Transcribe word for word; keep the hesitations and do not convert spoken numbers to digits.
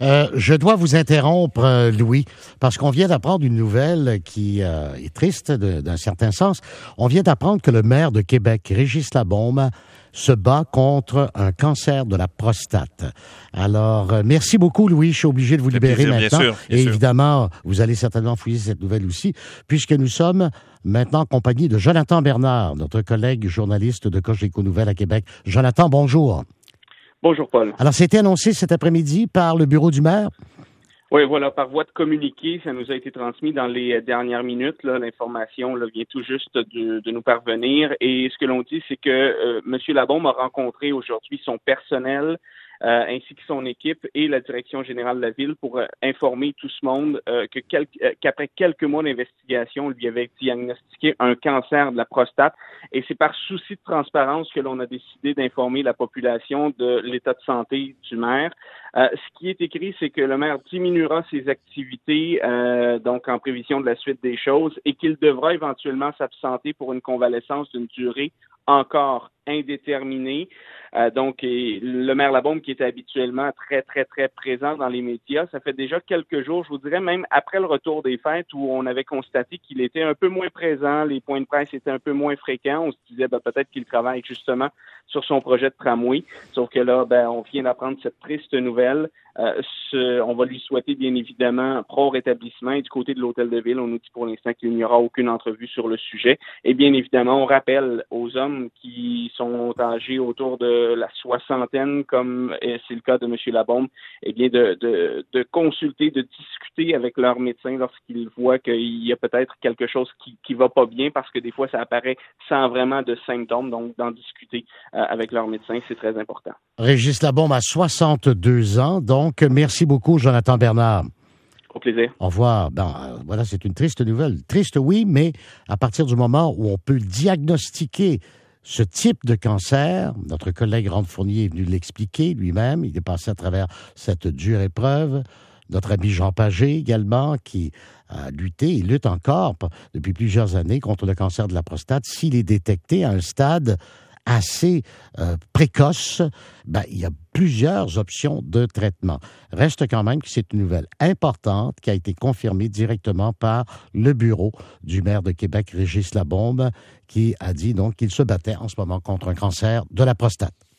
Euh, je dois vous interrompre, euh, Louis, parce qu'on vient d'apprendre une nouvelle qui euh, est triste de, d'un certain sens. On vient d'apprendre que le maire de Québec, Régis Labaume, se bat contre un cancer de la prostate. Alors, euh, merci beaucoup, Louis. Je suis obligé de vous libérer plaisir, maintenant. Bien sûr, bien Et sûr. évidemment, vous allez certainement fouiller cette nouvelle aussi, puisque nous sommes maintenant en compagnie de Jonathan Bernard, notre collègue journaliste de Cogeco Nouvelles à Québec. Jonathan, bonjour. Bonjour, Paul. Alors, c'était annoncé cet après-midi par le bureau du maire? Oui, voilà, par voie de communiqué, ça nous a été transmis dans les dernières minutes. Là, l'information là, vient tout juste de, de nous parvenir. Et ce que l'on dit, c'est que euh, M. Labaume a rencontré aujourd'hui son personnel euh, ainsi que son équipe et la direction générale de la ville pour euh, informer tout ce monde euh, que quel, euh, qu'après quelques mois d'investigation, on lui avait diagnostiqué un cancer de la prostate. Et c'est par souci de transparence que l'on a décidé d'informer la population de l'état de santé du maire. Euh, ce qui est écrit, c'est que le maire diminuera ses activités euh, donc en prévision de la suite des choses et qu'il devra éventuellement s'absenter pour une convalescence d'une durée encore indéterminée. Euh, donc, et le maire Labaume, qui était habituellement très, très, très présent dans les médias, ça fait déjà quelques jours, je vous dirais même après le retour des fêtes, où on avait constaté qu'il était un peu moins présent, les points de presse étaient un peu moins fréquents. On se disait ben, peut-être qu'il travaille justement sur son projet de tramway. Sauf que là, ben, on vient d'apprendre cette triste nouvelle. Euh, ce, on va lui souhaiter bien évidemment un prompt rétablissement. Et du côté de l'Hôtel de Ville, on nous dit pour l'instant qu'il n'y aura aucune entrevue sur le sujet. Et bien évidemment, on rappelle aux hommes qui sont âgés autour de la soixantaine, comme c'est le cas de M. Labaume, eh bien de, de, de consulter, de discuter avec leur médecin lorsqu'ils voient qu'il y a peut-être quelque chose qui qui va pas bien, parce que des fois, ça apparaît sans vraiment de symptômes. Donc, d'en discuter euh, avec leur médecin, c'est très important. Régis Labaume a soixante-deux ans, donc merci beaucoup, Jonathan Bernard. Au plaisir. Au revoir. Ben, euh, voilà, c'est une triste nouvelle. Triste, oui, mais à partir du moment où on peut diagnostiquer ce type de cancer, notre collègue Rand Fournier est venu l'expliquer lui-même, il est passé à travers cette dure épreuve. Notre ami Jean Pagé également, qui a lutté et lutte encore depuis plusieurs années contre le cancer de la prostate. S'il est détecté à un stade assez euh, précoce, ben, il y a plusieurs options de traitement. Reste quand même que c'est une nouvelle importante qui a été confirmée directement par le bureau du maire de Québec, Régis Labaume, qui a dit donc qu'il se battait en ce moment contre un cancer de la prostate.